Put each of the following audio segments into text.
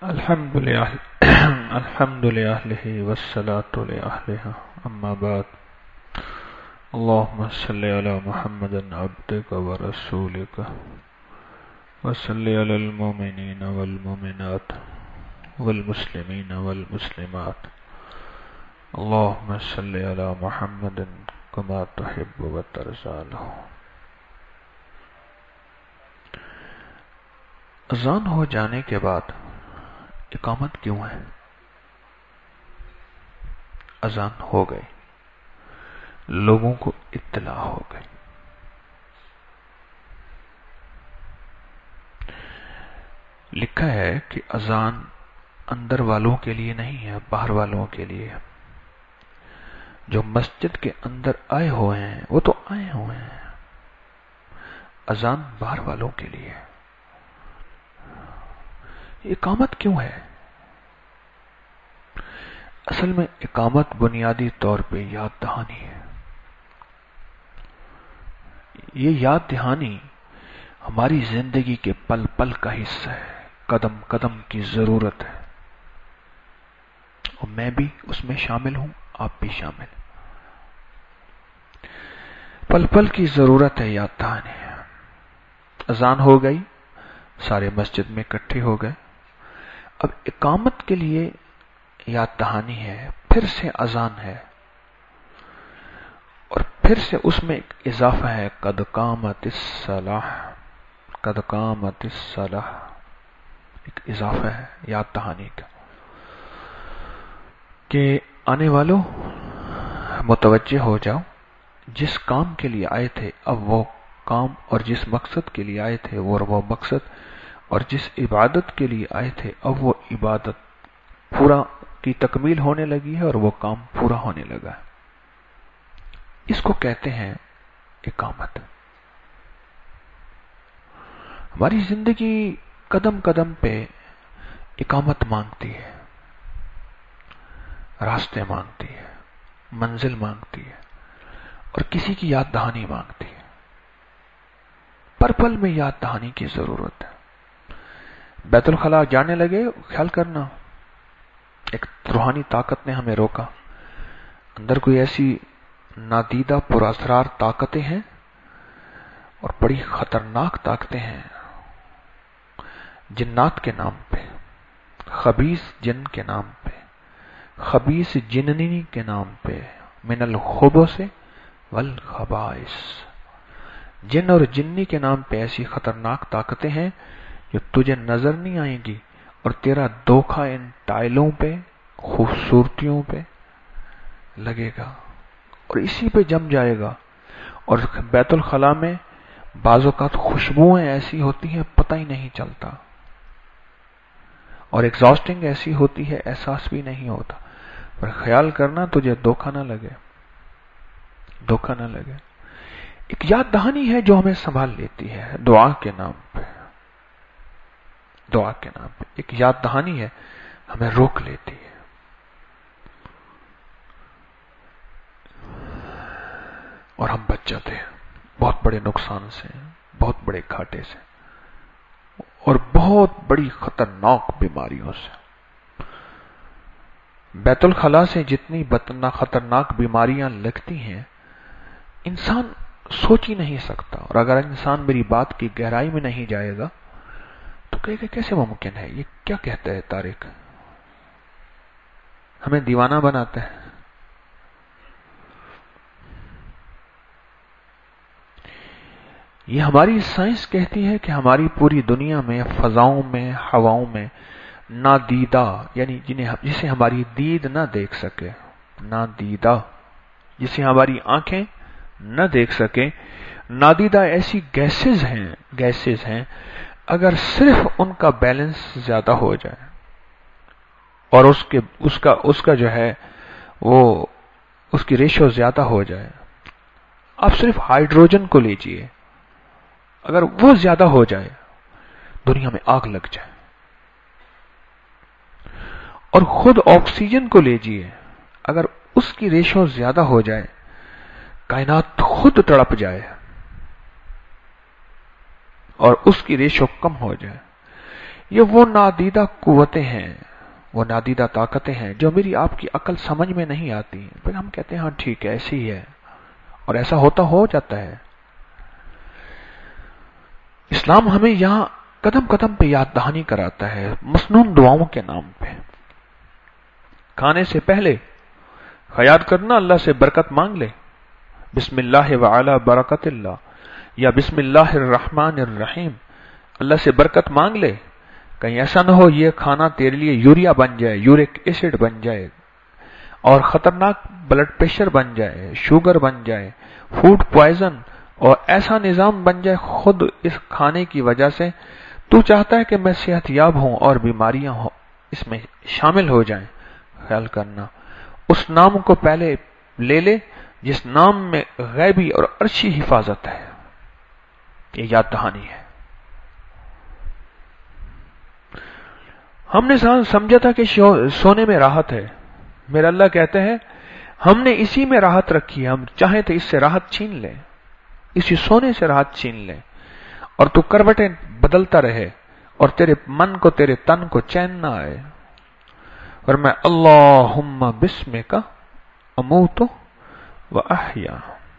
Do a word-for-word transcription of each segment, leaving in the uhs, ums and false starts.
الحمد لله الحمد لله والصلاة لأهلها أما بعد. اللهم صل على محمد عبدك ورسولك وصل على المؤمنين والمؤمنات والمسلمين والمسلمات. اللهم صل على محمد كما تحب وترضى له. اذان ہو جانے کے بعد اقامت کیوں ہے؟ اذان ہو گئی، لوگوں کو اطلاع ہو گئی، لکھا ہے کہ اذان اندر والوں کے لیے نہیں ہے، باہر والوں کے لیے ہے. جو مسجد کے اندر آئے ہوئے ہیں وہ تو آئے ہوئے ہیں، اذان باہر والوں کے لیے ہے. اقامت کیوں ہے؟ اصل میں اقامت بنیادی طور پہ یاد دہانی ہے. یہ یاد دہانی ہماری زندگی کے پل پل کا حصہ ہے، قدم قدم کی ضرورت ہے، اور میں بھی اس میں شامل ہوں، آپ بھی شامل. پل پل کی ضرورت ہے یاد دہانی. اذان ہو گئی، سارے مسجد میں اکٹھے ہو گئے. اب اقامت کے لیے یاد دہانی ہے، پھر سے اذان ہے، اور پھر سے اس میں ایک اضافہ ہے، قد قامت الصلاۃ، قد قامت الصلاۃ، ایک اضافہ ہے یاد دہانی کا کہ آنے والوں متوجہ ہو جاؤ، جس کام کے لیے آئے تھے اب وہ کام، اور جس مقصد کے لیے آئے تھے وہ وہ مقصد، اور جس عبادت کے لیے آئے تھے اب وہ عبادت پورا کی تکمیل ہونے لگی ہے اور وہ کام پورا ہونے لگا ہے. اس کو کہتے ہیں اقامت. ہماری زندگی قدم قدم پہ اقامت مانگتی ہے، راستے مانگتی ہے، منزل مانگتی ہے، اور کسی کی یاد دہانی مانگتی ہے. پر پل میں یاد دہانی کی ضرورت ہے. بیت الخلاء جانے لگے، خیال کرنا ایک روحانی طاقت نے ہمیں روکا. اندر کوئی ایسی نادیدہ پراسرار طاقتیں ہیں اور بڑی خطرناک طاقتیں ہیں، جنات کے نام پہ، خبیث جن کے نام پہ، خبیث جننی کے نام پہ، من الخبث والخبائث، جن اور جنی کے نام پہ ایسی خطرناک طاقتیں ہیں جو تجھے نظر نہیں آئیں گی، اور تیرا دھوکہ ان ٹائلوں پہ، خوبصورتیوں پہ لگے گا اور اسی پہ جم جائے گا. اور بیت الخلاء میں بعض اوقات خوشبوئیں ایسی ہوتی ہیں پتہ ہی نہیں چلتا، اور ایگزاسٹنگ ایسی ہوتی ہے احساس بھی نہیں ہوتا. پر خیال کرنا تجھے دھوکہ نہ لگے، دھوکہ نہ لگے. ایک یاد دہانی ہے جو ہمیں سنبھال لیتی ہے دعا کے نام پہ، دعا کے نام پہ ایک یاد دہانی ہے، ہمیں روک لیتی ہے. اور ہم بچ جاتے ہیں بہت بڑے نقصان سے، بہت بڑے گھاٹے سے، اور بہت بڑی خطرناک بیماریوں سے. بیت الخلاء سے جتنی خطرناک بیماریاں لگتی ہیں انسان سوچ ہی نہیں سکتا. اور اگر انسان میری بات کی گہرائی میں نہیں جائے گا تو کہے کہ کیسے ممکن ہے، یہ کیا کہتا ہے طارق، ہمیں دیوانہ بناتا ہے. یہ ہماری سائنس کہتی ہے کہ ہماری پوری دنیا میں، فضاؤں میں، ہواؤں میں نادیدہ، یعنی جنہیں جسے ہماری دید نہ دیکھ سکے، نادیدہ جسے ہماری آنکھیں نہ دیکھ سکیں، نادیدہ ایسی گیسز ہیں گیسز ہیں اگر صرف ان کا بیلنس زیادہ ہو جائے، اور اس کے اس کا اس کا جو ہے وہ اس کی ریشو زیادہ ہو جائے. آپ صرف ہائیڈروجن کو لیجئے، اگر وہ زیادہ ہو جائے دنیا میں آگ لگ جائے. اور خود آکسیجن کو لیجئے، اگر اس کی ریشو زیادہ ہو جائے کائنات خود تڑپ جائے. اور اس کی ریشو کم ہو جائے. یہ وہ نادیدہ قوتیں ہیں، وہ نادیدہ طاقتیں ہیں جو میری آپ کی عقل سمجھ میں نہیں آتی، پھر ہم کہتے ہیں ہاں ٹھیک ہے ایسی ہی ہے، اور ایسا ہوتا ہو جاتا ہے۔ اسلام ہمیں یہاں قدم قدم پہ یاد دہانی کراتا ہے مسنون دعاؤں کے نام پہ۔ کھانے سے پہلے خیال کرنا اللہ سے برکت مانگ لے، بسم اللہ وعلی برکت اللہ، یا بسم اللہ الرحمن الرحیم، اللہ سے برکت مانگ لے، کہیں ایسا نہ ہو یہ کھانا تیرے لیے یوریا بن جائے، یورک ایسڈ بن جائے اور خطرناک بلڈ پریشر بن جائے، شوگر بن جائے، فوڈ پوائزن، اور ایسا نظام بن جائے خود اس کھانے کی وجہ سے تو چاہتا ہے کہ میں صحت یاب ہوں اور بیماریاں ہوں اس میں شامل ہو جائیں۔ خیال کرنا اس نام کو پہلے لے لے جس نام میں غیبی اور عرشی حفاظت ہے، یہ یاد دہانی ہے۔ ہم نے سمجھا تھا کہ سونے میں راحت ہے، میرا اللہ کہتے ہیں ہم نے اسی میں راحت رکھی ہے، ہم چاہیں تو اس سے راحت چھین لیں، اسی سونے سے راحت چھین لیں، اور تو کروٹیں بدلتا رہے اور تیرے من کو تیرے تن کو چین نہ آئے، اور میں اللہم بسمک اموت و احیا،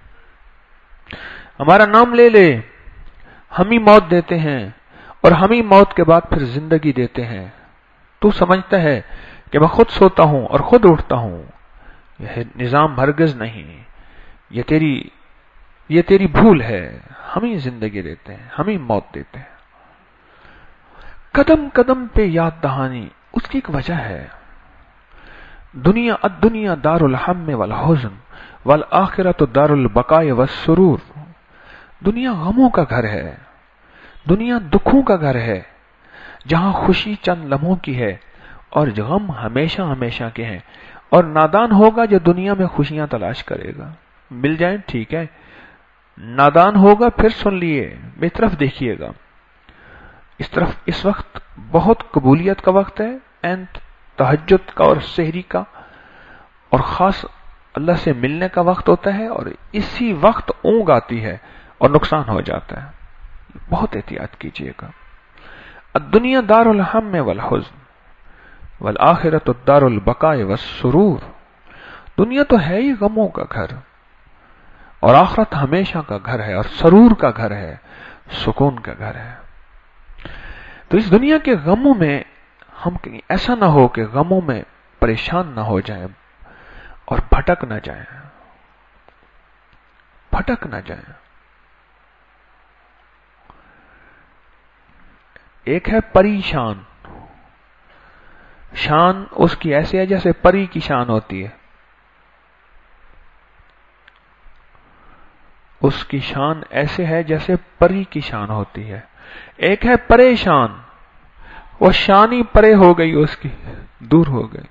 ہمارا نام لے لے، ہم ہی موت دیتے ہیں اور ہم ہی موت کے بعد پھر زندگی دیتے ہیں۔ تو سمجھتا ہے کہ میں خود سوتا ہوں اور خود اٹھتا ہوں، یہ نظام ہرگز نہیں، یہ تیری یہ تیری بھول ہے، ہم ہی زندگی دیتے ہیں، ہم ہی موت دیتے ہیں۔ قدم قدم پہ یاد دہانی اس کی ایک وجہ ہے۔ دنیا الدنیا دار الہم والحزن والآخرۃ دار البقاء والسرور، دنیا غموں کا گھر ہے، دنیا دکھوں کا گھر ہے، جہاں خوشی چند لمحوں کی ہے اور غم ہمیشہ ہمیشہ کے ہیں، اور نادان ہوگا جو دنیا میں خوشیاں تلاش کرے گا، مل جائیں ٹھیک ہے، نادان ہوگا پھر سن لیے میری طرف دیکھیے گا، اس طرف اس وقت بہت قبولیت کا وقت ہے، این تہجد کا اور سحری کا، اور خاص اللہ سے ملنے کا وقت ہوتا ہے، اور اسی وقت اونگ آتی ہے اور نقصان ہو جاتا ہے، بہت احتیاط کیجیے گا۔ الدنیا دار الہم والحزن والآخرۃ دار البقاء والسرور، دنیا تو ہے ہی غموں کا گھر، اور آخرت ہمیشہ کا گھر ہے، اور سرور کا گھر ہے، سکون کا گھر ہے۔ تو اس دنیا کے غموں میں ہم ایسا نہ ہو کہ غموں میں پریشان نہ ہو جائیں اور بھٹک نہ جائیں، بھٹک نہ جائیں۔ ایک ہے پریشان، شان اس کی ایسی ہے جیسے پری کی شان ہوتی ہے، اس کی شان ایسے ہے جیسے پری کی شان ہوتی ہے۔ ایک ہے پریشان، وہ شان ہی پرے ہو گئی، اس کی دور ہو گئی۔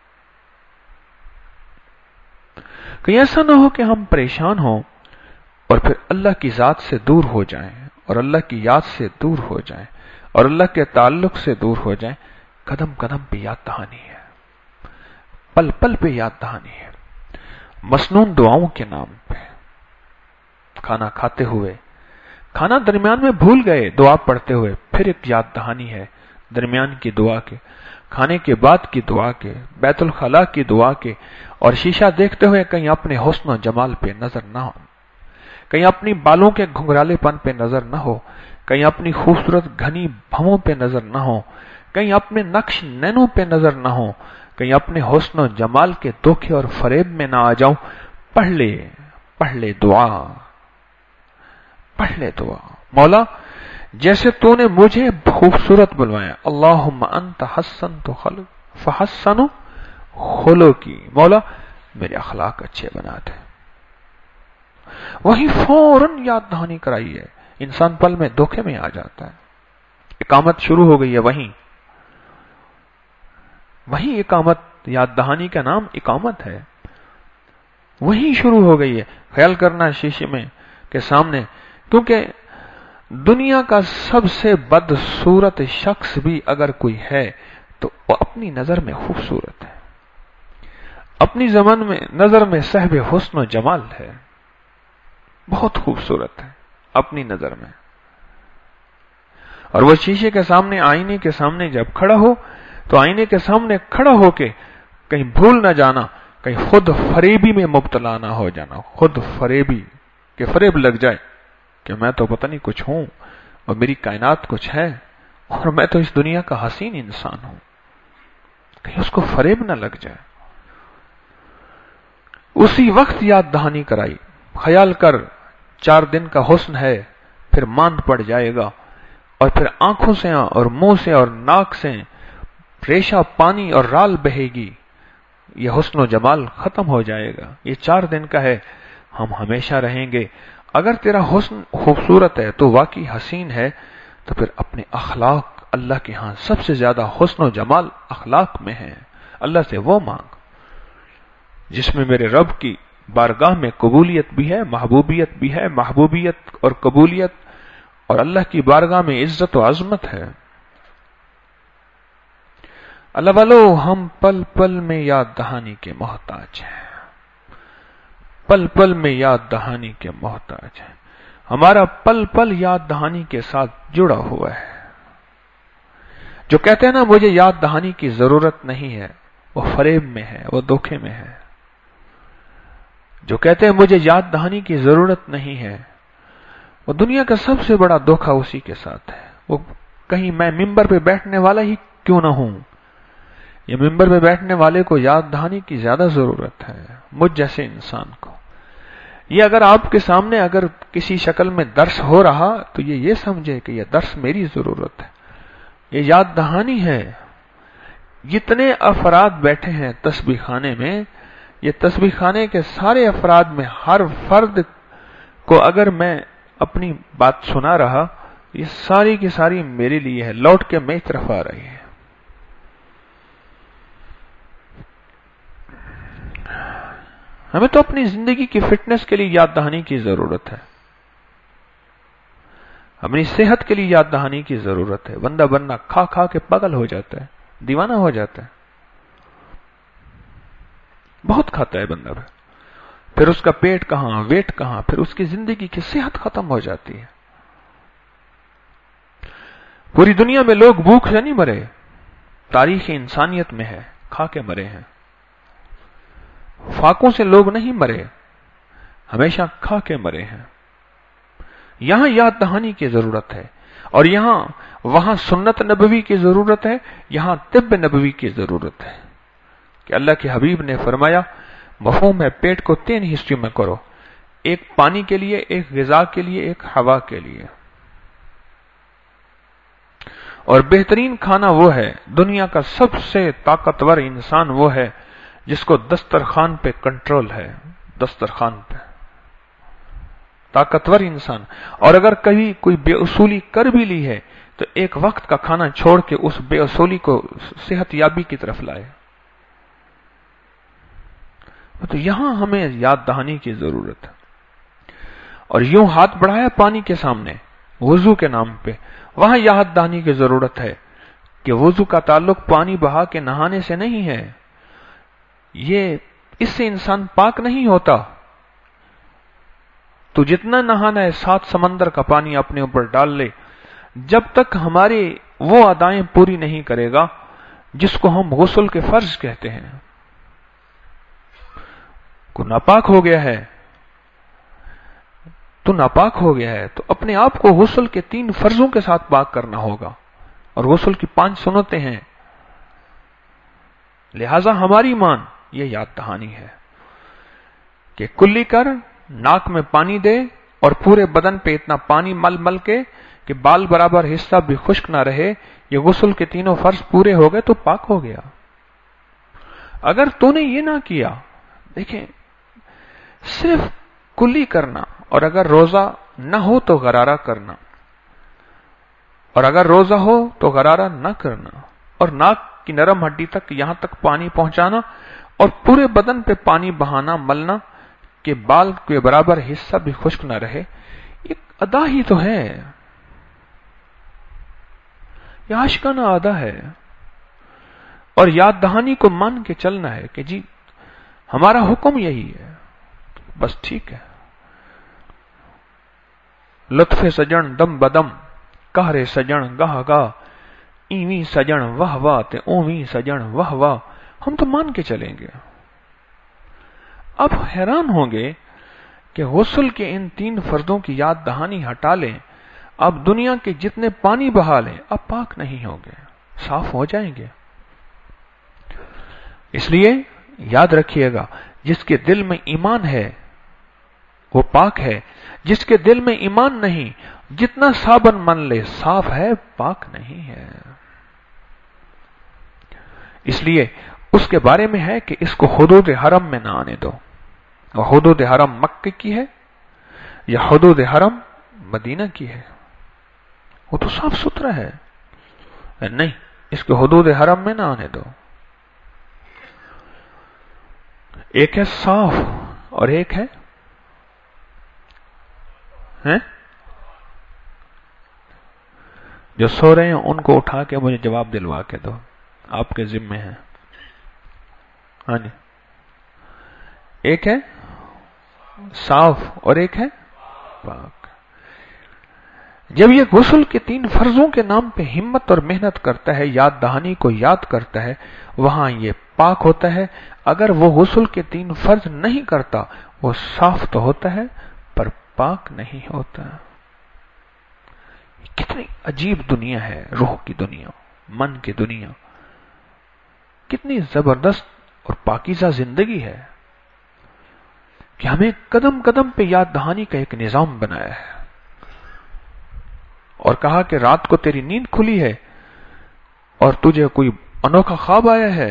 کہیں ایسا نہ ہو کہ ہم پریشان ہوں اور پھر اللہ کی ذات سے دور ہو جائیں، اور اللہ کی یاد سے دور ہو جائیں، اور اللہ کے تعلق سے دور ہو جائیں۔ قدم قدم پہ یاد دہانی ہے، پل پل پہ یاد دہانی ہے، مسنون دعاؤں کے نام پہ۔ کھانا کھاتے ہوئے، کھانا درمیان میں بھول گئے دعا پڑھتے ہوئے، پھر ایک یاد دہانی ہے درمیان کی دعا کے، کھانے کے بعد کی دعا کے، بیت الخلاء کی دعا کے، اور شیشہ دیکھتے ہوئے کہیں اپنے حسن و جمال پہ نظر نہ ہو، کہیں اپنی بالوں کے گھنگرالے پن پہ نظر نہ ہو، کہیں اپنی خوبصورت گھنی بھووں پہ نظر نہ ہو، کہیں اپنے نقش نینوں پہ نظر نہ ہو، کہیں اپنے حسن و جمال کے دھوکے اور فریب میں نہ آ جاؤں۔ پڑھ لے پڑھ لے دعا، پڑھ لے دعا، مولا جیسے تو نے مجھے خوبصورت بنوایا، اللہم انت حسنت خلق فحسن خلقی، مولا میرے اخلاق اچھے بنا دے۔ وہی فوراً یاد دہانی کرائی ہے، انسان پل میں دھوکے میں آ جاتا ہے۔ اقامت شروع ہو گئی ہے، وہیں وہی اقامت، یاد دہانی کا نام اقامت ہے، وہی شروع ہو گئی ہے۔ خیال کرنا شیشے میں کے سامنے، کیونکہ دنیا کا سب سے بدصورت شخص بھی اگر کوئی ہے تو وہ اپنی نظر میں خوبصورت ہے، اپنی زمان میں نظر میں صاحب حسن و جمال ہے، بہت خوبصورت ہے اپنی نظر میں، اور وہ شیشے کے سامنے، آئینے کے سامنے جب کھڑا ہو تو آئینے کے سامنے کھڑا ہو کے کہیں بھول نہ جانا، کہیں خود فریبی میں مبتلا نہ ہو جانا، خود فریبی کہ فریب لگ جائے کہ میں تو پتہ نہیں کچھ ہوں اور میری کائنات کچھ ہے اور میں تو اس دنیا کا حسین انسان ہوں، کہیں اس کو فریب نہ لگ جائے۔ اسی وقت یاد دہانی کرائی، خیال کر چار دن کا حسن ہے پھر ماند پڑ جائے گا، اور پھر آنکھوں سے اور منہ سے اور ناک سے ریشہ پانی اور رال بہے گی، یہ حسن و جمال ختم ہو جائے گا، یہ چار دن کا ہے، ہم ہمیشہ رہیں گے۔ اگر تیرا حسن خوبصورت ہے تو واقعی حسین ہے، تو پھر اپنے اخلاق اللہ کے ہاں سب سے زیادہ حسن و جمال اخلاق میں ہے، اللہ سے وہ مانگ جس میں میرے رب کی بارگاہ میں قبولیت بھی ہے، محبوبیت بھی ہے، محبوبیت اور قبولیت اور اللہ کی بارگاہ میں عزت و عظمت ہے۔ اللہ والو، ہم پل پل میں یاد دہانی کے محتاج ہیں، پل پل میں یاد دہانی کے محتاج ہیں، ہمارا پل پل یاد دہانی کے ساتھ جڑا ہوا ہے۔ جو کہتے ہیں نا مجھے یاد دہانی کی ضرورت نہیں ہے، وہ فریب میں ہے، وہ دھوکے میں ہے۔ جو کہتے ہیں مجھے یاد دہانی کی ضرورت نہیں ہے، وہ دنیا کا سب سے بڑا دھوکہ اسی کے ساتھ ہے۔ وہ کہیں میں ممبر پہ بیٹھنے والا ہی کیوں نہ ہوں، یہ ممبر پہ بیٹھنے والے کو یاد دہانی کی زیادہ ضرورت ہے، مجھ جیسے انسان کو۔ یہ اگر آپ کے سامنے اگر کسی شکل میں درس ہو رہا تو یہ یہ سمجھے کہ یہ درس میری ضرورت ہے، یہ یاد دہانی ہے۔ جتنے افراد بیٹھے ہیں تسبیح خانے میں، یہ تسبیح خانے کے سارے افراد میں ہر فرد کو اگر میں اپنی بات سنا رہا، یہ ساری کی ساری میرے لیے ہے، لوٹ کے میری طرف آ رہی ہے۔ ہمیں تو اپنی زندگی کی فٹنس کے لیے یاد دہانی کی ضرورت ہے، اپنی صحت کے لیے یاد دہانی کی ضرورت ہے۔ بندہ بندہ کھا کھا کے پاگل ہو جاتا ہے، دیوانہ ہو جاتا ہے، بہت کھاتا ہے بندہ، پھر اس کا پیٹ کہاں، ویٹ کہاں، پھر اس کی زندگی کی صحت ختم ہو جاتی ہے۔ پوری دنیا میں لوگ بھوک سے نہیں مرے، تاریخ انسانیت میں ہے کھا کے مرے ہیں۔ فاقوں سے لوگ نہیں مرے، ہمیشہ کھا کے مرے ہیں۔ یہاں یاد دہانی کی ضرورت ہے، اور یہاں وہاں سنت نبوی کی ضرورت ہے، یہاں طب نبوی کی ضرورت ہے کہ اللہ کے حبیب نے فرمایا مفہوم ہے پیٹ کو تین حصوں میں کرو، ایک پانی کے لیے، ایک غذا کے لیے، ایک ہوا کے لیے۔ اور بہترین کھانا وہ ہے، دنیا کا سب سے طاقتور انسان وہ ہے جس کو دسترخوان پہ کنٹرول ہے، دسترخوان پہ طاقتور انسان۔ اور اگر کبھی کوئی بے اصولی کر بھی لی ہے تو ایک وقت کا کھانا چھوڑ کے اس بے اصولی کو صحت یابی کی طرف لائے۔ تو یہاں ہمیں یاد دہانی کی ضرورت ہے۔ اور یوں ہاتھ بڑھایا پانی کے سامنے وضو کے نام پہ، وہاں یاد دہانی کی ضرورت ہے کہ وضو کا تعلق پانی بہا کے نہانے سے نہیں ہے، یہ اس سے انسان پاک نہیں ہوتا۔ تو جتنا نہانا ہے سات سمندر کا پانی اپنے اوپر ڈال لے، جب تک ہماری وہ ادائیں پوری نہیں کرے گا جس کو ہم غسل کے فرض کہتے ہیں، کو ناپاک ہو گیا ہے تو ناپاک ہو گیا ہے، تو اپنے آپ کو غسل کے تین فرضوں کے ساتھ پاک کرنا ہوگا، اور غسل کی پانچ سنتیں ہیں۔ لہذا ہماری مان یہ یاد دہانی ہے کہ کلی کر، ناک میں پانی دے اور پورے بدن پہ اتنا پانی مل مل کے کہ بال برابر حصہ بھی خشک نہ رہے، یہ غسل کے تینوں فرض پورے ہو گئے تو پاک ہو گیا۔ اگر تو نے یہ نہ کیا، دیکھیں صرف کلی کرنا، اور اگر روزہ نہ ہو تو غرارہ کرنا، اور اگر روزہ ہو تو غرارہ نہ کرنا، اور ناک کی نرم ہڈی تک یہاں تک پانی پہنچانا اور پورے بدن پہ پانی بہانا، ملنا کہ بال کے برابر حصہ بھی خشک نہ رہے، ایک ادا ہی تو ہے، یہ عاشقانہ ادا ہے۔ اور یاد دہانی کو مان کے چلنا ہے کہ جی ہمارا حکم یہی ہے، بس ٹھیک ہے۔ لطف سجن دم بدم कहरे सजन गाह गा, ईवी सजन वाह वाह ते ओवी सजन वाह वाह, हम तो मान के चलेंगे। अब हैरान होंगे कि गुस्ल के इन तीन फर्जों की याद दहानी हटा लें, अब दुनिया के जितने पानी बहा लें, अब पाक नहीं होंगे, साफ हो जाएंगे। इसलिए याद रखिएगा, जिसके दिल में ईमान है वो पाक है, जिसके दिल में ईमान नहीं, जितना साबन मन ले साफ है, पाक नहीं है। इसलिए उसके बारे में है कि इसको हुदूद हरम में ना आने दो। और हुदूद हरम मक्के की है या हुदूद हरम मदीना की है, वो तो साफ सुथरा है। नहीं, इसको हुदूद हरम में ना आने दो। एक है साफ और एक है हैं? जो सो रहे हैं उनको उठा के मुझे जवाब दिलवा के दो, आपके जिम्मे है। हाँ जी, एक है साफ और एक है पाक। जब ये गुस्ल के तीन फर्जों के नाम पे हिम्मत और मेहनत करता है, याद दहानी को याद करता है, वहां ये पाक होता है। अगर वो गुस्ल के तीन फर्ज नहीं करता, वो साफ तो होता है पर पाक नहीं होता। कितनी अजीब दुनिया है, रूह की दुनिया, मन की दुनिया, कितनी जबरदस्त और पाकीज़ा जिंदगी है कि हमें कदम कदम पे याद दहानी का एक निजाम बनाया है और कहा कि रात को तेरी नींद खुली है और तुझे कोई अनोखा ख्वाब आया है,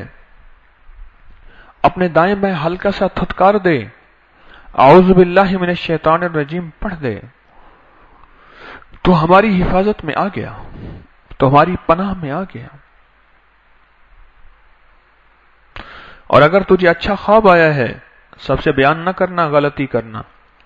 अपने दाएं बाएं हल्का सा थुतकार दे, आऊज़ु बिल्लाहि मिनश शैतानिर रजीम पढ़ दे, तो हमारी हिफाजत में आ गया, तो हमारी पनाह में आ गया। और अगर तुझे अच्छा ख्वाब आया है, सबसे बयान न करना, गलती करना,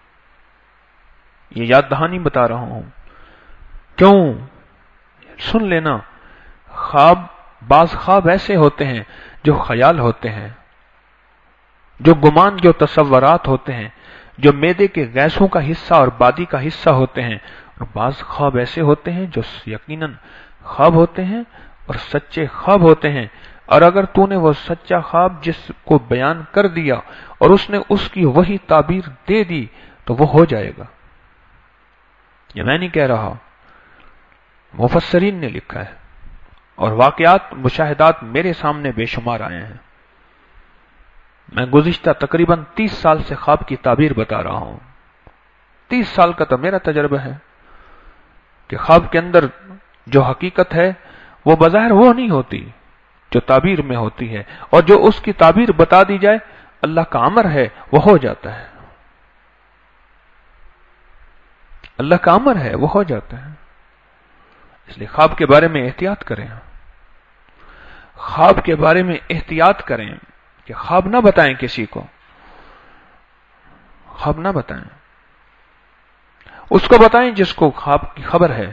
ये याद दहानी बता रहा हूं। क्यों? सुन लेना, ख्वाब, बाज ख्वाब ऐसे होते हैं जो ख्याल होते हैं, जो गुमान, जो तसव्वुरात होते हैं, जो मैदे के गैसों का हिस्सा और बादी का हिस्सा होते हैं। और बाज ख्वाब ऐसे होते हैं जो यकीनन ख्वाब होते हैं और सच्चे ख्वाब होते हैं। और अगर तूने वो सच्चा ख्वाब जिसको बयान कर दिया और उसने उसकी वही ताबीर दे दी, तो वो हो जाएगा। ये मैं नहीं कह रहा, मुफस्सरीन ने लिखा है और वाकयात, मुशाहिदात मेरे सामने बेशुमार आए हैं। मैं गुज़िश्ता तकरीबन तीस साल से ख्वाब की ताबीर बता रहा हूं। तीस साल का तो मेरा तजर्बा है कि ख्वाब के अंदर जो हकीकत है वो बज़ाहिर वो नहीं होती जो ताबीर में होती है, और जो उसकी ताबीर बता दी जाए, अल्लाह का अमर है, वो हो जाता है। अल्लाह का अमर है, वो हो जाता है। इसलिए ख्वाब के बारे में एहतियात करें, ख्वाब के बारे में एहतियात करें कि ख्वाब ना बताएं किसी को, ख्वाब ना बताएं, उसको बताएं जिसको ख्वाब की खबर है,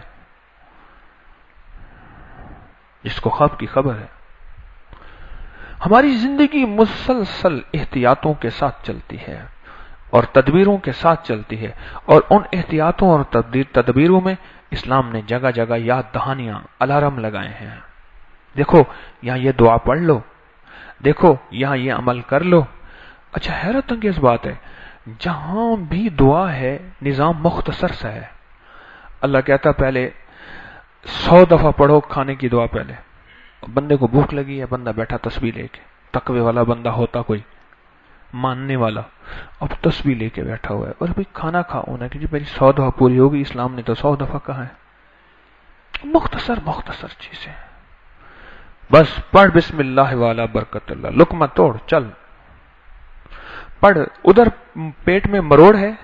जिसको ख्वाब की खबर है। हमारी जिंदगी मुसलसल एहतियातों के साथ चलती है और तदबीरों के साथ चलती है, और उन एहतियातों और तदबीरों में इस्लाम ने जगह जगह याद दहानियां, अलार्म लगाए हैं। देखो यहां ये दुआ पढ़ लो, देखो यहां ये अमल कर लो। अच्छा, हैरत अंगेज बात है, जहां भी दुआ है निजाम मुख्तसर सा है। अल्लाह कहता पहले सौ दफा पढ़ो खाने की दुआ पहले। बंदे को भूख लगी है, बंदा बैठा तस्बीह लेके, तकवे वाला बंदा होता कोई मानने वाला, अब तस्बीह लेके बैठा हुआ है, और भाई खाना खाओ ना कि मेरी सौ दफा पूरी होगी। इस्लाम ने तो सौ दफा कहा है। मुख्तसर मुख्तसर चीजें, बस पढ़ बिस्मिल्लाह वाला बरकतुल्लाह, लुकमा तोड़ चल पढ़। उधर पेट में मरोड़ है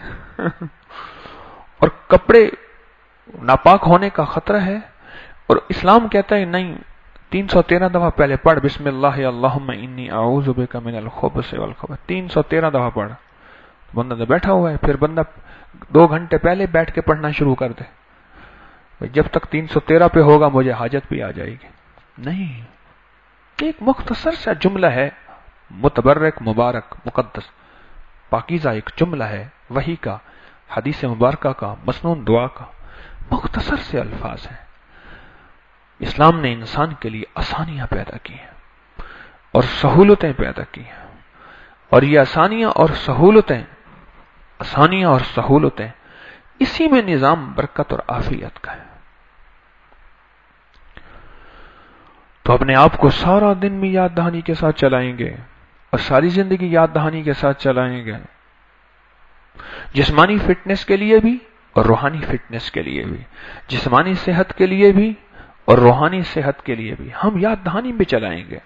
और कपड़े नापाक होने का खतरा है, और इस्लाम कहता है नहीं, तीन सौ तेरह दफा पहले पढ़ बिस्मिल्लाह अल्लाहुम्मा इन्नी आऊज़ु बिका मिनल खुब्स वल खबथ। तीन सौ तेरह दफा पढ़। बंदा तो बैठा हुआ है, फिर बंदा दो घंटे पहले बैठ के पढ़ना शुरू कर दे, जब तक तीन सौ तेरह पे होगा मुझे हाजत भी आ जाएगी। नहीं, एक मुख्तसर सा जुमला है, मुतबर्रक, मुबारक, मुकद्दस, पाकीज़ा एक जुमला है वही का, हदीस मुबारका का, मसनून दुआ का, मुख्तसर से अल्फाज है। اسلام نے انسان کے لیے آسانیاں پیدا کی ہیں اور سہولتیں پیدا کی ہیں، اور یہ آسانیاں اور سہولتیں آسانیاں اور سہولتیں اسی میں نظام برکت اور عافیت کا ہے۔ تو اپنے آپ کو سارا دن بھی یاد دہانی کے ساتھ چلائیں گے اور ساری زندگی یاد دہانی کے ساتھ چلائیں گے، جسمانی فٹنس کے لیے بھی اور روحانی فٹنس کے لیے بھی، جسمانی صحت کے لیے بھی اور روحانی صحت کے لیے بھی ہم یاد دہانی بھی چلائیں گے۔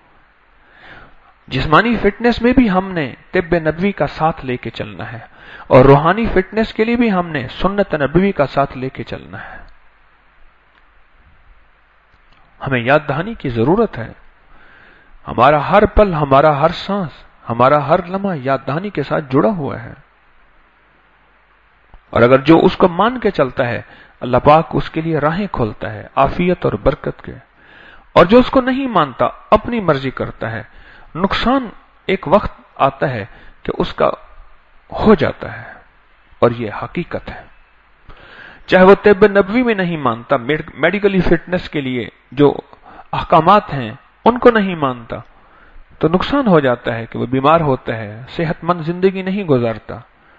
جسمانی فٹنس میں بھی ہم نے طب نبوی کا ساتھ لے کے چلنا ہے، اور روحانی فٹنس کے لیے بھی ہم نے سنت نبوی کا ساتھ لے کے چلنا ہے۔ ہمیں یاد دہانی کی ضرورت ہے۔ ہمارا ہر پل، ہمارا ہر سانس، ہمارا ہر لمحہ یاد دہانی کے ساتھ جڑا ہوا ہے، اور اگر جو اس کو مان کے چلتا ہے اللہ پاک اس کے لیے راہیں کھولتا ہے عافیت اور برکت کے، اور جو اس کو نہیں مانتا اپنی مرضی کرتا ہے، نقصان ایک وقت آتا ہے کہ اس کا ہو جاتا ہے، اور یہ حقیقت ہے۔ چاہے وہ طب نبوی میں نہیں مانتا، میڈیکلی فٹنس کے لیے جو احکامات ہیں ان کو نہیں مانتا، تو نقصان ہو جاتا ہے کہ وہ بیمار ہوتا ہے، صحت مند زندگی نہیں گزارتا،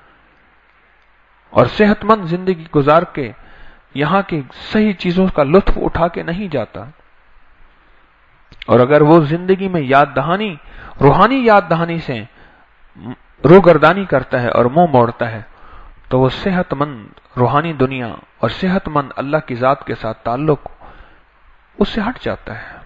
اور صحت مند زندگی گزار کے یہاں کی صحیح چیزوں کا لطف اٹھا کے نہیں جاتا۔ اور اگر وہ زندگی میں یاد دہانی، روحانی یاد دہانی سے روگردانی کرتا ہے اور منہ موڑتا ہے، تو وہ صحت مند روحانی دنیا اور صحت مند اللہ کی ذات کے ساتھ تعلق اس سے ہٹ جاتا ہے۔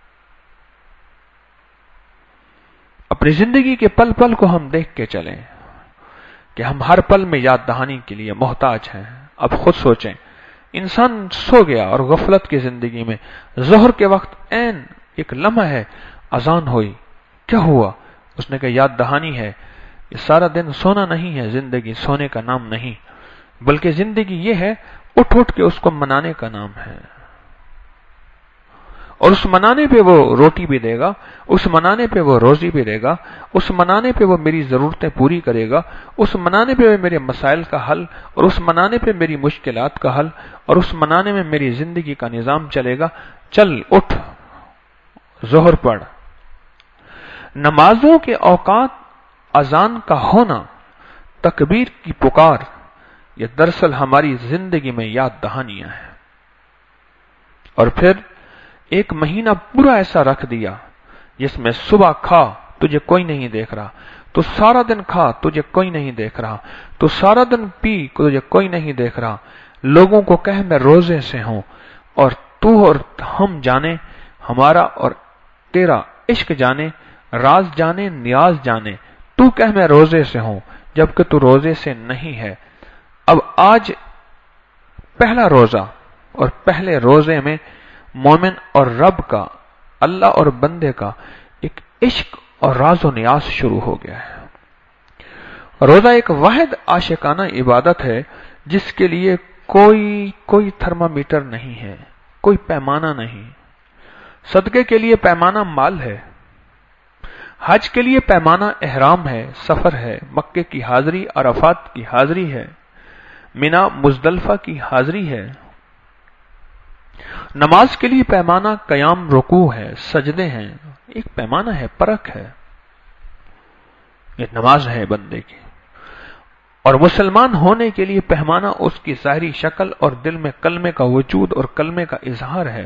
اپنی زندگی کے پل پل کو ہم دیکھ کے چلیں کہ ہم ہر پل میں یاد دہانی کے لیے محتاج ہیں۔ اب خود سوچیں، انسان سو گیا اور غفلت کی زندگی میں ظہر کے وقت عین ایک لمحہ ہے اذان ہوئی، کیا ہوا؟ اس نے کہا یاد دہانی ہے۔ یہ سارا دن سونا نہیں ہے، زندگی سونے کا نام نہیں، بلکہ زندگی یہ ہے اٹھ اٹھ کے اس کو منانے کا نام ہے، اور اس منانے پہ وہ روٹی بھی دے گا، اس منانے پہ وہ روزی بھی دے گا، اس منانے پہ وہ میری ضرورتیں پوری کرے گا، اس منانے پہ میرے مسائل کا حل، اور اس منانے پہ میری مشکلات کا حل، اور اس منانے میں میری زندگی کا نظام چلے گا۔ چل اٹھ، ظہر پڑھ۔ نمازوں کے اوقات اذان کا ہونا، تکبیر کی پکار، یہ دراصل ہماری زندگی میں یاد دہانیاں ہیں۔ اور پھر ایک مہینہ پورا ایسا رکھ دیا جس میں صبح کھا، تجھے کوئی نہیں دیکھ رہا، تو سارا دن کھا، تجھے کوئی نہیں دیکھ رہا، تو سارا دن پی، تجھے کوئی نہیں دیکھ رہا، لوگوں کو کہہ میں روزے سے ہوں، اور تو اور ہم جانے، ہمارا اور تیرا عشق جانے، راز جانے، نیاز جانے، تو کہہ میں روزے سے ہوں جبکہ تو روزے سے نہیں ہے۔ اب آج پہلا روزہ، اور پہلے روزے میں مومن اور رب کا، اللہ اور بندے کا ایک عشق اور راز و نیاز شروع ہو گیا ہے۔ روزہ ایک واحد عاشقانہ عبادت ہے جس کے لیے کوئی کوئی تھرمامیٹر نہیں ہے، کوئی پیمانہ نہیں۔ صدقے کے لیے پیمانہ مال ہے، حج کے لیے پیمانہ احرام ہے، سفر ہے، مکے کی حاضری، عرفات کی حاضری ہے، مینا مزدلفہ کی حاضری ہے۔ نماز کے لیے پیمانہ قیام، رکوع ہے، سجدے ہیں، ایک پیمانہ ہے، پرکھ ہے، یہ نماز ہے بندے کی۔ اور مسلمان ہونے کے لیے پیمانہ اس کی ظاہری شکل اور دل میں کلمے کا وجود اور کلمے کا اظہار ہے۔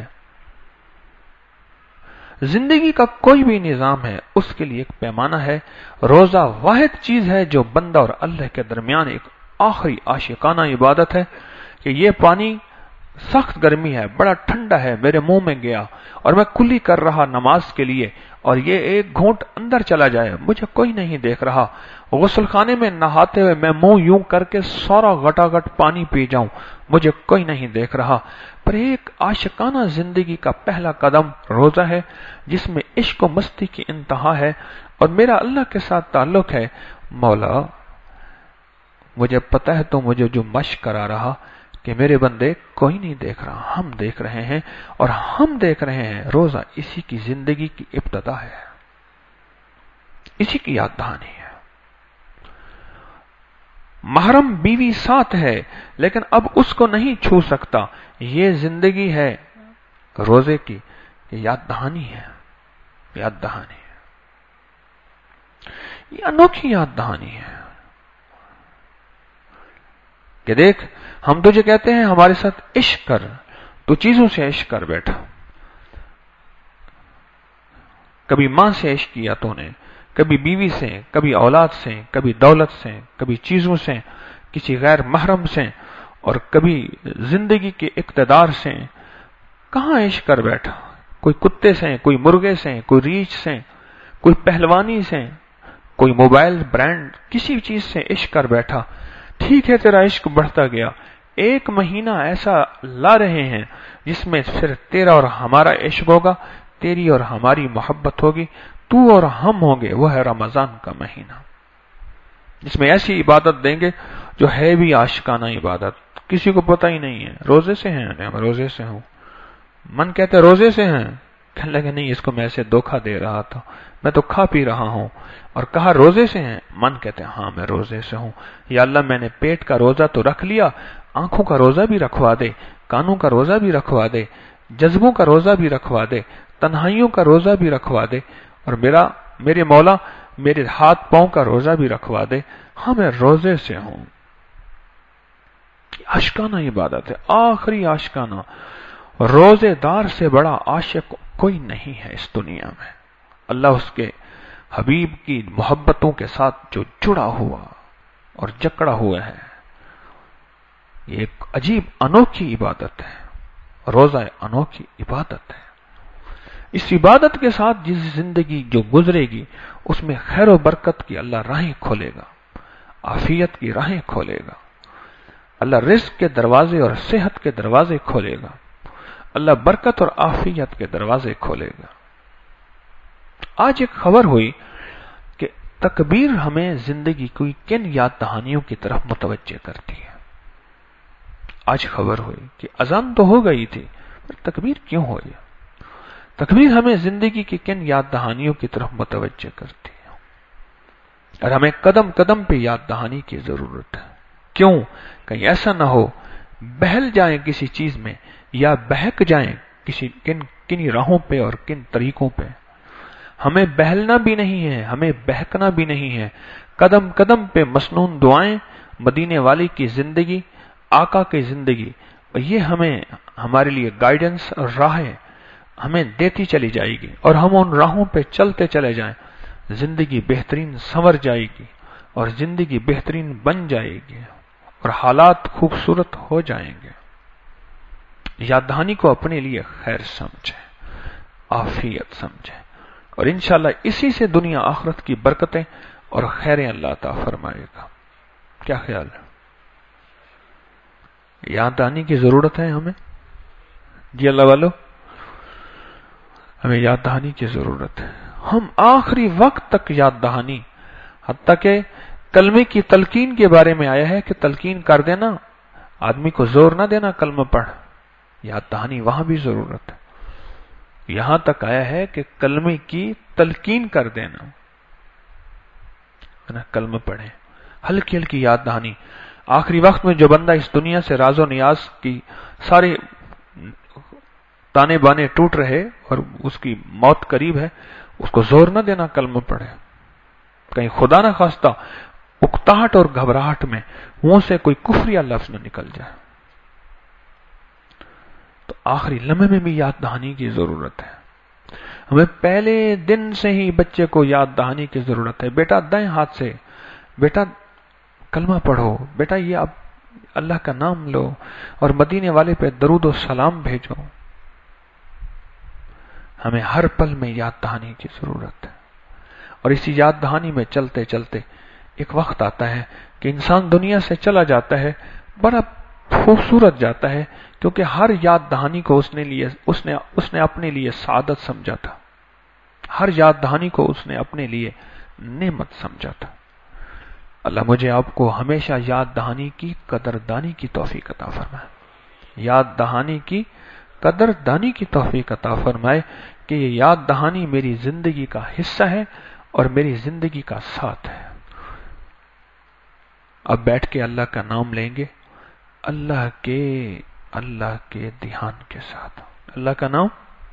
زندگی کا کوئی بھی نظام ہے، اس کے لیے ایک پیمانہ ہے۔ روزہ واحد چیز ہے جو بندہ اور اللہ کے درمیان ایک آخری عاشقانہ عبادت ہے کہ یہ پانی سخت گرمی ہے، بڑا ٹھنڈا ہے، میرے منہ میں گیا اور میں کلی کر رہا نماز کے لیے، اور یہ ایک گھونٹ اندر چلا جائے، مجھے کوئی نہیں دیکھ رہا، غسل خانے میں نہاتے ہوئے میں منہ یوں کر کے سارا گٹا گٹ پانی پی جاؤں، مجھے کوئی نہیں دیکھ رہا۔ پر ایک عاشقانہ زندگی کا پہلا قدم روزہ ہے جس میں عشق و مستی کی انتہا ہے، اور میرا اللہ کے ساتھ تعلق ہے، مولا مجھے پتہ ہے تو مجھے جو مشق کرا رہا کہ میرے بندے کوئی نہیں دیکھ رہا، ہم دیکھ رہے ہیں، اور ہم دیکھ رہے ہیں۔ روزہ اسی کی زندگی کی ابتدا ہے، اسی کی یاد دہانی ہے۔ محرم بیوی ساتھ ہے لیکن اب اس کو نہیں چھو سکتا، یہ زندگی ہے روزے کی یہ یاد دہانی ہے، یاد دہانی ہے، یہ انوکھی یاد دہانی ہے کہ دیکھ ہم تجھے کہتے ہیں ہمارے ساتھ عشق کر، تو چیزوں سے عشق کر بیٹھا، کبھی ماں سے عشق کیا تو نے، کبھی بیوی سے، کبھی اولاد سے، کبھی دولت سے، کبھی چیزوں سے، کسی غیر محرم سے، اور کبھی زندگی کے اقتدار سے، کہاں عشق کر بیٹھا؟ کوئی کتے سے، کوئی مرغے سے، کوئی ریچھ سے، کوئی پہلوانی سے، کوئی موبائل برانڈ، کسی چیز سے عشق کر بیٹھا۔ ٹھیک ہے تیرا عشق بڑھتا گیا، ایک مہینہ ایسا لا رہے ہیں جس میں پھر تیرا اور ہمارا عشق ہوگا، تیری اور ہماری محبت ہوگی، تو اور ہم ہوں گے، وہ ہے رمضان کا مہینہ، جس میں ایسی عبادت دیں گے جو ہے بھی عاشقانہ عبادت، کسی کو پتہ ہی نہیں ہے روزے سے ہیں، میں روزے سے ہوں، من کہتے روزے سے ہیں، کہنے لگے نہیں اس کو میں ایسے دھوکہ دے رہا تھا، میں تو کھا پی رہا ہوں، اور کہا روزے سے ہیں، من کہتے ہاں میں روزے سے ہوں، یا اللہ میں نے پیٹ کا روزہ تو رکھ لیا، آنکھوں کا روزہ بھی رکھوا دے، کانوں کا روزہ بھی رکھوا دے، جذبوں کا روزہ بھی رکھوا دے، تنہائیوں کا روزہ بھی رکھوا دے، اور میرا میرے مولا میرے ہاتھ پاؤں کا روزہ بھی رکھوا دے، ہاں میں روزے سے ہوں۔ عاشقانہ عبادت ہے، آخری عاشقانہ، روزے دار سے بڑا عاشق کوئی نہیں ہے اس دنیا میں، اللہ اس کے حبیب کی محبتوں کے ساتھ جو جڑا ہوا اور جکڑا ہوا ہے، یہ ایک عجیب انوکھی عبادت ہے، روزہ انوکھی عبادت ہے۔ اس عبادت کے ساتھ جس زندگی جو گزرے گی اس میں خیر و برکت کی اللہ راہیں کھولے گا، عافیت کی راہیں کھولے گا، اللہ رزق کے دروازے اور صحت کے دروازے کھولے گا، اللہ برکت اور عافیت کے دروازے کھولے گا۔ آج ایک خبر ہوئی کہ تکبیر ہمیں زندگی کی کن یاد دہانیوں کی طرف متوجہ کرتی ہے۔ آج خبر ہوئی کہ اذان تو ہو گئی تھی، پر تکبیر کیوں ہوئی؟ تکبیر ہمیں زندگی کی کن یاد دہانیوں کی طرف متوجہ کرتی ہے، اور ہمیں قدم قدم پہ یاد دہانی کی ضرورت ہے۔ کیوں؟ کہیں ایسا نہ ہو بہل جائیں کسی چیز میں، یا بہک جائیں کسی کن کنی راہوں پہ اور کن طریقوں پہ۔ ہمیں بہلنا بھی نہیں ہے، ہمیں بہکنا بھی نہیں ہے، قدم قدم پہ مسنون دعائیں، مدینے والی کی زندگی، آقا کی زندگی، اور یہ ہمیں ہمارے لیے گائیڈنس اور راہیں ہمیں دیتی چلی جائے گی، اور ہم ان راہوں پہ چلتے چلے جائیں، زندگی بہترین سنور جائے گی، اور زندگی بہترین بن جائے گی، اور حالات خوبصورت ہو جائیں گے۔ یاد دہانی کو اپنے لیے خیر سمجھیں، عافیت سمجھیں، اور انشاءاللہ اسی سے دنیا آخرت کی برکتیں اور خیریں اللہ عطا فرمائے گا۔ کیا خیال ہے؟ یاد دہانی کی ضرورت ہے ہمیں؟ جی اللہ والو، ہمیں یاد دہانی کی ضرورت ہے۔ ہم آخری وقت تک یاد دہانی، حتیٰ کہ کلمے کی تلقین کے بارے میں آیا ہے کہ تلقین کر دینا، آدمی کو زور نہ دینا کلمہ پڑھ، یاد دہانی وہاں بھی ضرورت ہے۔ یہاں تک آیا ہے کہ کلمے کی تلقین کر دینا، کلمہ پڑھیں، ہلکی ہلکی یاد دہانی۔ آخری وقت میں جو بندہ اس دنیا سے راز و نیاز کی سارے تانے بانے ٹوٹ رہے اور اس کی موت قریب ہے، اس کو زور نہ دینا کلمہ پڑھے، کہیں خدا نہ خواستہ اکتاہٹ اور گھبراہٹ میں منہ سے کوئی کفریہ لفظ نہ نکل جائے۔ تو آخری لمحے میں بھی یاد دہانی کی ضرورت ہے۔ ہمیں پہلے دن سے ہی بچے کو یاد دہانی کی ضرورت ہے، بیٹا دائیں ہاتھ سے بیٹا کلمہ پڑھو، بیٹا یہ اب اللہ کا نام لو، اور مدینے والے پہ درود و سلام بھیجو۔ ہمیں ہر پل میں یاد دہانی کی ضرورت ہے، اور اسی یاد دہانی میں چلتے چلتے ایک وقت آتا ہے کہ انسان دنیا سے چلا جاتا ہے، بڑا خوبصورت جاتا ہے، کیونکہ ہر یاد دہانی کو اس نے لیے اس نے اس نے اپنے لیے سعادت سمجھا تھا، ہر یاد دہانی کو اس نے اپنے لیے نعمت سمجھا تھا۔ اللہ مجھے آپ کو ہمیشہ یاد دہانی کی قدردانی کی توفیق عطا فرمائے، یاد دہانی کی قدردانی کی توفیق عطا فرمائے کہ یہ یاد دہانی میری زندگی کا حصہ ہے اور میری زندگی کا ساتھ ہے۔ اب بیٹھ کے اللہ کا نام لیں گے، اللہ کے اللہ کے دھیان کے ساتھ، اللہ کا نام،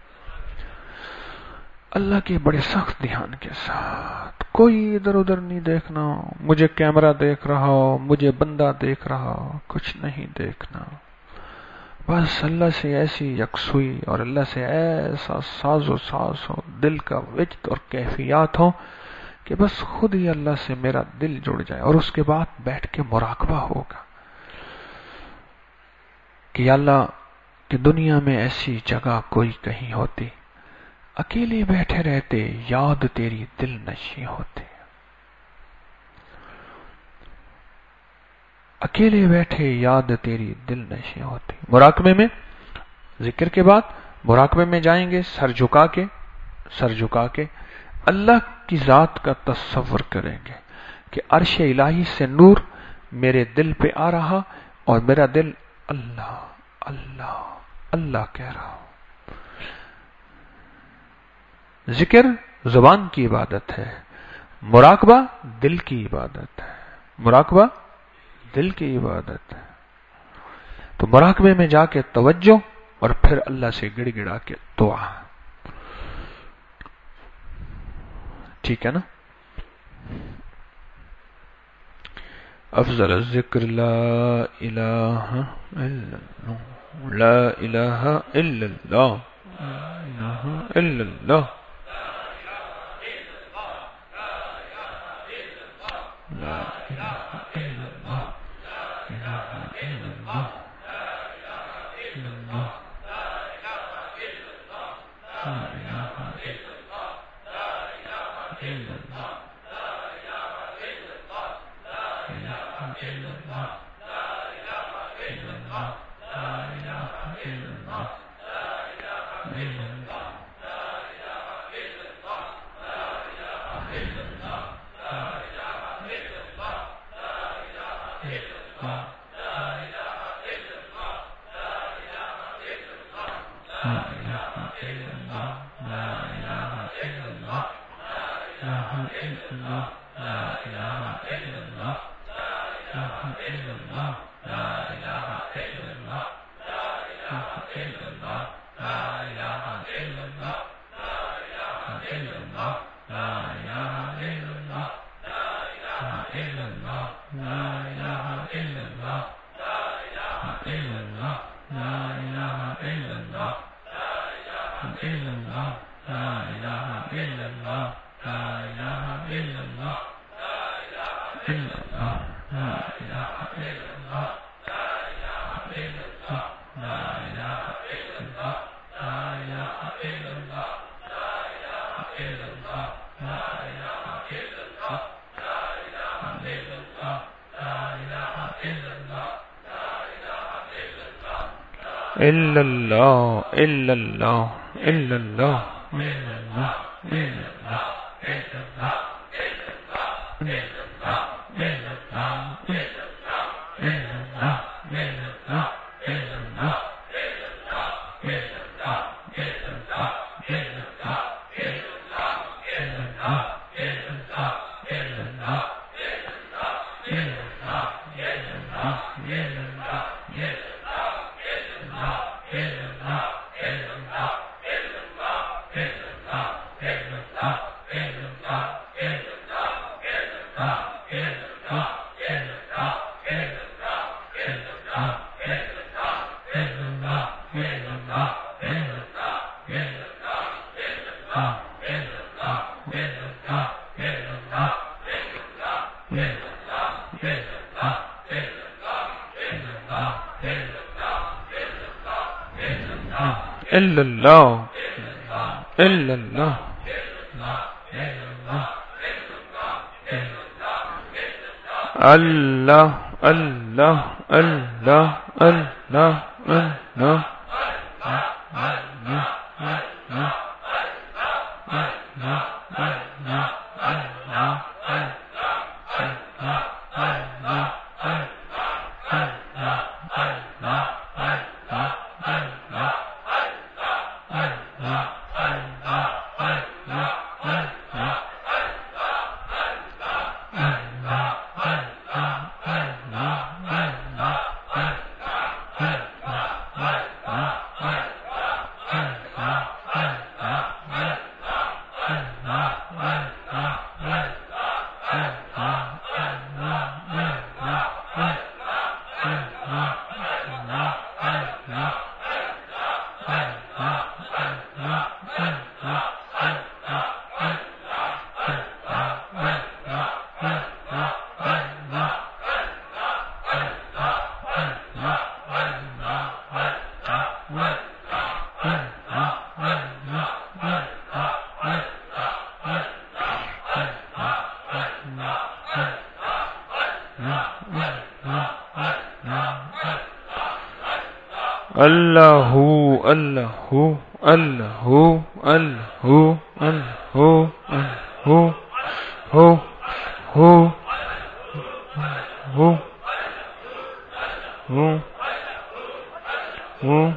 اللہ کے بڑے سخت دھیان کے ساتھ، کوئی ادھر ادھر نہیں دیکھنا، مجھے کیمرہ دیکھ رہا ہو، مجھے بندہ دیکھ رہا ہو، کچھ نہیں دیکھنا، بس اللہ سے ایسی یکسوئی اور اللہ سے ایسا ساز و ساز ہو، دل کا وجد اور کیفیات ہو کہ بس خود ہی اللہ سے میرا دل جڑ جائے. اور اس کے بعد بیٹھ کے مراقبہ ہوگا کہ یا اللہ کہ دنیا میں ایسی جگہ کوئی کہیں ہوتی، اکیلے بیٹھے رہتے، یاد تیری دل نشیں ہوتے، اکیلے بیٹھے یاد تیری دل نشیں ہوتی. مراقبے میں، ذکر کے بعد مراقبے میں جائیں گے، سر جھکا کے سر جھکا کے اللہ کی ذات کا تصور کریں گے کہ عرش الہی سے نور میرے دل پہ آ رہا اور میرا دل اللہ اللہ اللہ کہہ رہا. ذکر زبان کی عبادت ہے، مراقبہ دل کی عبادت ہے، مراقبہ دل کی عبادت ہے. تو مراقبے میں جا کے توجہ اور پھر اللہ سے گڑ گڑا کے دعا. ٹھیک ہے نا؟ افضل الذکر لا الہ الا اللہ، لا الہ الا اللہ، لا الہ الا اللہ، لا الہ الا اللہ، لا الہ الا اللہ، الا اللہ، لا الہ الا اللہ. الا اللہ الا اللہ الا اللہ الا اللہ الا اللہ الا اللہ الا اللہ اللہ اللہ اللہ اللہ اللہ اللہ اللہ اللہ اللہ اللہ ہو ہو ہو ہو ہو ہو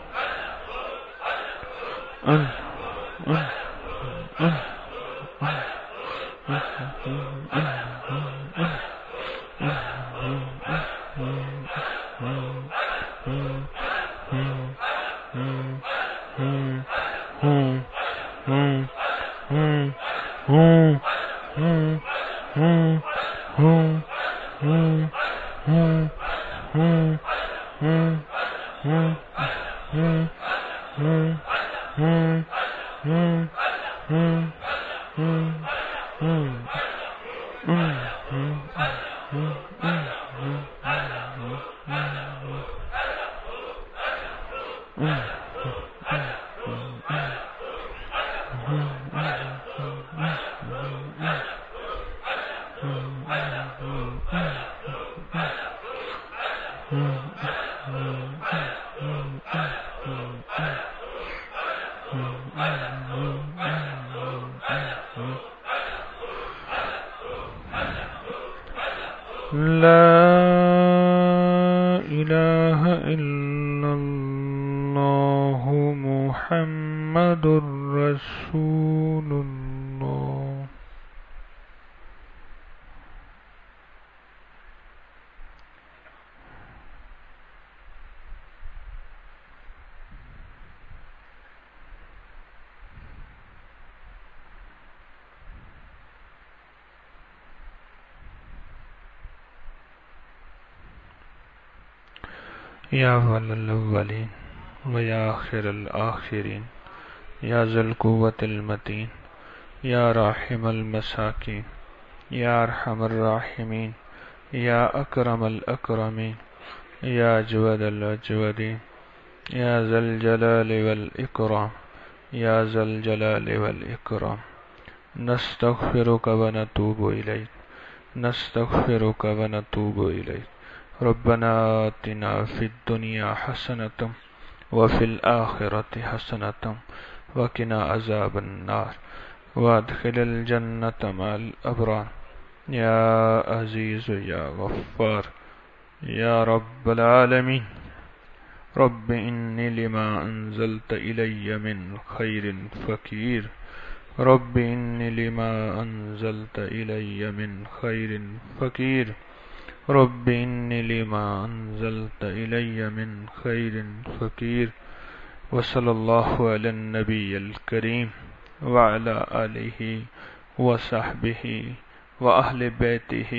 لا الہ الا اللہ محمد رسول اللہ. یا اول الاولین و یا آخر الآخرین یا ذی القوة المتین یا راحم المساکین یا ارحم الراحمین یا اکرم الاکرمین یا اجود الاجودین یا ذی الجلال والاکرام یا ذی الجلال والاکرام. نستغفرک و نتوب الیک نستغفرک و نتوب الیک. ربنا آتنا فی الدنیا حسنة وفی الآخرة حسنة وقنا عذاب النار وادخل الجنة مع الابرار. یا عزیز یا غفار یا رب العالمین. رب انی لما انزلت الی من خیر فقیر. رب انی لما انزلت الی من خیر فقیر. رب انی لما انزلت الی من خیر فقیر. وصلی اللہ علی النبی الکریم وعلی آلہ وصحبہ واہل بیتہ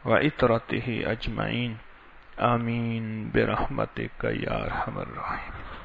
وعطرتہ اجمعین. آمین برحمتک یا ارحم الراحمین.